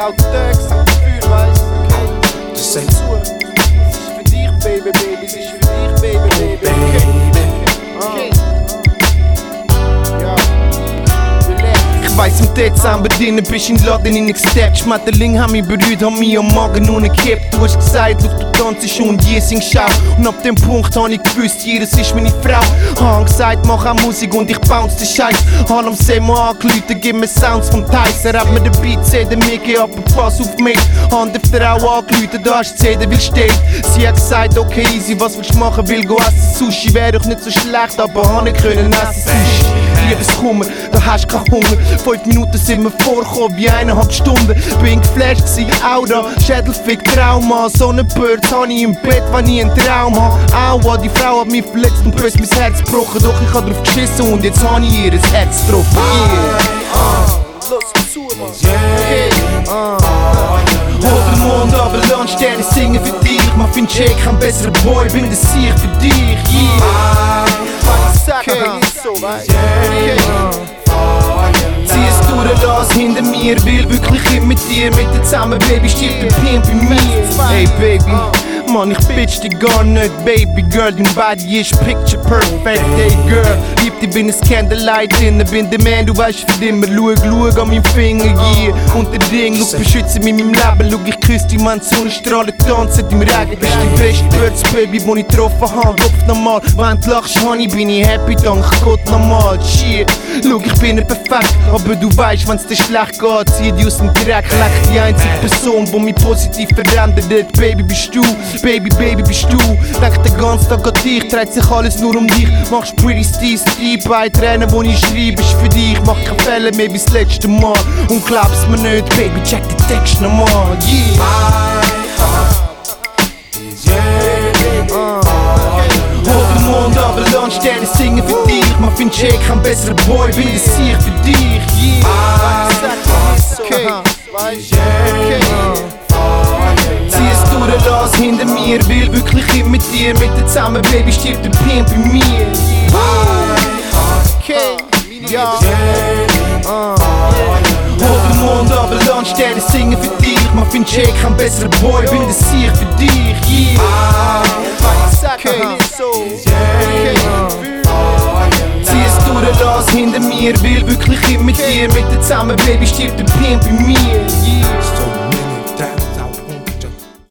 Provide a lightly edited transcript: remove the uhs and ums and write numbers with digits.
laut Tags, Gefühl, weißt okay. Das sagt zu. Es ist für dich, Baby, Baby, es ist für dich, Baby, Baby. Okay. Ja. Ich weiss, im Dezember drinnen bist in den Laden hineingesteppt. Schmetterling haben mich berührt, haben mich am Magen nur gekippt. Du hast gesagt, schau, du tanzst und je sing schau. Und ab dem Punkt hab ich gewusst, jedes ist meine Frau. Hab gesagt, mach auch Musik und ich bounce den Scheiß. Hab am Semo angerufen, gib mir Sounds vom Tyson. Hab mir den Beat CD mitgegeben, aber pass auf mich. Hab der Frau angerufen, da hast du CD, weil steht. Sie hat gesagt, okay easy, was willst du machen, will go essen Sushi. Wär doch nicht so schlecht, aber hab nicht können essen Sushi. Liebeskummer, da hast du keinen Hunger. 5 Minuten sind mir vorgekommen wie 1,5 Stunden. Bin geflasht gsi, Aura, Schädelfick, Trauma. Sonnenbirds hab ich im Bett, wenn ich einen Traum hab. Aua, die Frau hat mich verletzt und bös mein Herz gebrochen. Doch ich hab drauf geschissen und jetzt hab ich ihr Herz getroffen. Los zu, Mann. Okay. Hol den Mond aber Landsterne singen für dich. Mach für Jake ein besserer Boy, bin der Sieg für dich. Yeah. Okay, ist so, weißt Zieh es durch, lass hinter mir, will wirklich immer mit dir. Mit dir zusammen, Baby, stirbt der Pimp bei mir. Hey Baby, Mann, ich bitch dich gar nicht, Baby Girl, dein Body ist picture perfect, hey Girl. Lieb dich, bin ein Candlelight drin, bin der Man, du weißt für immer. Schau an meinen Finger, yeah, und der Ring, schau, beschütze mich in meinem Leben. Schau, ich küsse dich, man, die Sonnenstrahlen tanzen im Regen. Bist die beste Birds, Baby, die ich getroffen habe. Kopf nochmal, wenn du lachst, Honey, bin ich happy, dank Gott nochmal, shit. Schau, ich bin nicht perfekt, aber du weißt, wenn's dir schlecht geht, zieh dich aus dem Dreck. Leck die einzige Person, die mich positiv verändert, Baby, bist du. Baby, Baby, bist du. Denk den ganzen Tag an dich, dreht sich alles nur um dich. Machst pretty steez, bei Tränen, wo ich schreibe, ist für dich. Mach keine Fälle mehr wie das letzte Mal. Und glaub's mir nicht, Baby, check den Text nochmal. Yeah. Hol den Mond aber Landsterne singen für dich. Mach für Jake ein besserer Boy, bin der Sieg für dich. Yeah. okay. Zieh es durch, lass hinter mir, will wirklich immer mit dir. Mit dir zusammen, Baby, stirbt der Pimp bei mir. Okay, ja. Hol den Mond aber Landsterne singen für dich. Mach für Jake ein besserer Boy, bin der Sieg für dich. Yeah. Okay, so. Zieh es durch, lass hinter mir, will wirklich immer mit dir. Mit dir zusammen, Baby, stirbt der Pimp bei mir. Yeah.